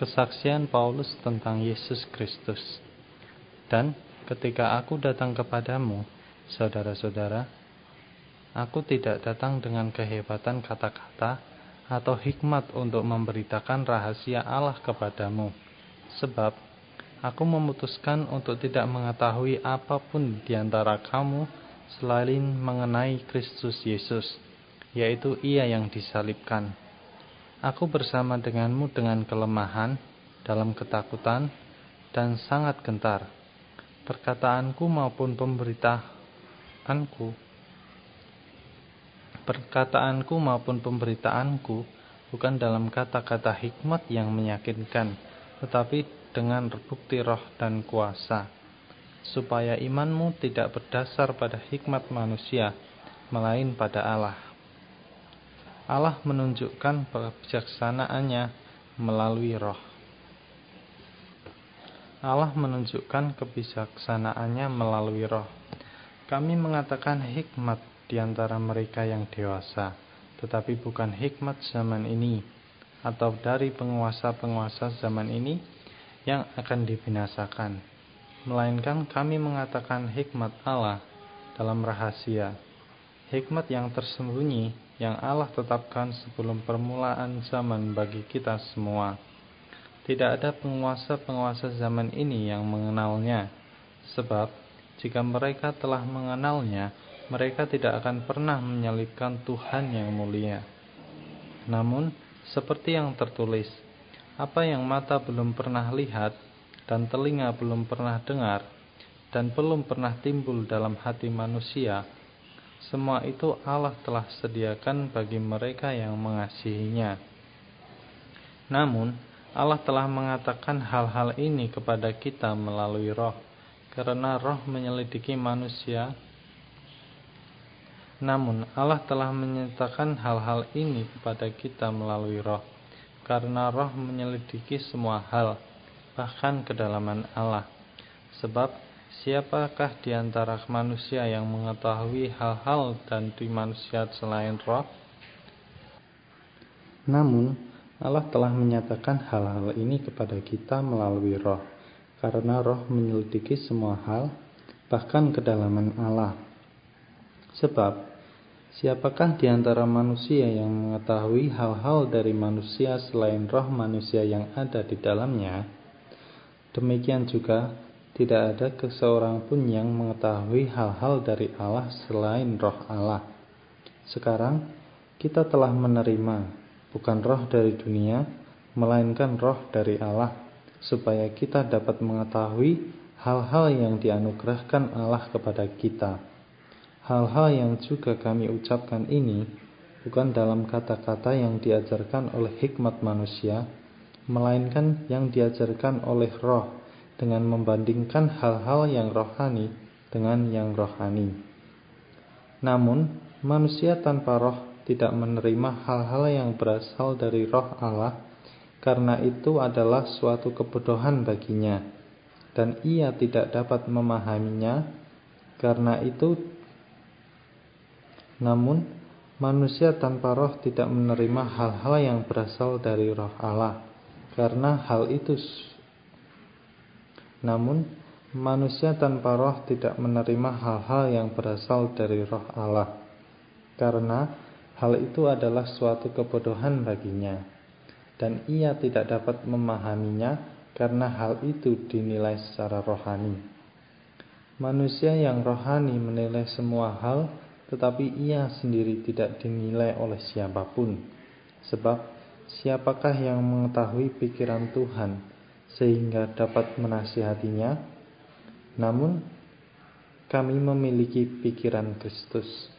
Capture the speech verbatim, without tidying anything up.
Kesaksian Paulus tentang Yesus Kristus. Dan ketika aku datang kepadamu, saudara-saudara, aku tidak datang dengan kehebatan kata-kata atau hikmat untuk memberitakan rahasia Allah kepadamu, sebab aku memutuskan untuk tidak mengetahui apapun di antara kamu selain mengenai Kristus Yesus, yaitu Ia yang disalibkan. Aku bersama denganmu dengan kelemahan, dalam ketakutan, dan sangat gentar. Perkataanku maupun pemberitaanku, perkataanku maupun pemberitaanku bukan dalam kata-kata hikmat yang meyakinkan, tetapi dengan bukti roh dan kuasa, supaya imanmu tidak berdasar pada hikmat manusia, melain pada Allah. Allah menunjukkan kebijaksanaannya melalui roh. Allah menunjukkan kebijaksanaannya melalui roh. Kami mengatakan hikmat di antara mereka yang dewasa, tetapi bukan hikmat zaman ini, atau dari penguasa-penguasa zaman ini yang akan dibinasakan. Melainkan kami mengatakan hikmat Allah dalam rahasia, hikmat yang tersembunyi yang Allah tetapkan sebelum permulaan zaman bagi kita semua. Tidak ada penguasa-penguasa zaman ini yang mengenalnya, sebab jika mereka telah mengenalnya, mereka tidak akan pernah menyalibkan Tuhan yang mulia. Namun, seperti yang tertulis, apa yang mata belum pernah lihat, dan telinga belum pernah dengar, dan belum pernah timbul dalam hati manusia, semua itu Allah telah sediakan bagi mereka yang mengasihinya. Namun, Allah telah mengatakan hal-hal ini kepada kita melalui roh, karena roh menyelidiki manusia. Namun, Allah telah menyatakan hal-hal ini kepada kita melalui roh, karena roh menyelidiki semua hal, bahkan kedalaman Allah. Sebab, siapakah di antara manusia yang mengetahui hal-hal dan di manusia selain roh? Namun, Allah telah menyatakan hal-hal ini kepada kita melalui roh, karena roh menyelidiki semua hal, bahkan kedalaman Allah. Sebab, siapakah di antara manusia yang mengetahui hal-hal dari manusia selain roh manusia yang ada di dalamnya? Demikian juga, tidak ada seorang pun yang mengetahui hal-hal dari Allah selain roh Allah. Sekarang, kita telah menerima bukan roh dari dunia, melainkan roh dari Allah, supaya kita dapat mengetahui hal-hal yang dianugerahkan Allah kepada kita. Hal-hal yang juga kami ucapkan ini bukan dalam kata-kata yang diajarkan oleh hikmat manusia, melainkan yang diajarkan oleh roh, dengan membandingkan hal-hal yang rohani dengan yang rohani. Namun, manusia tanpa roh tidak menerima hal-hal yang berasal dari roh Allah, karena itu adalah suatu kebodohan baginya, dan ia tidak dapat memahaminya. Karena itu, namun, manusia tanpa roh tidak menerima hal-hal yang berasal dari roh Allah, karena hal itu Namun, manusia tanpa roh tidak menerima hal-hal yang berasal dari roh Allah, karena hal itu adalah suatu kebodohan baginya, dan ia tidak dapat memahaminya karena hal itu dinilai secara rohani. Manusia yang rohani menilai semua hal, tetapi ia sendiri tidak dinilai oleh siapapun. Sebab, siapakah yang mengetahui pikiran Tuhan sehingga dapat menasihatinya? Namun, kami memiliki pikiran Kristus.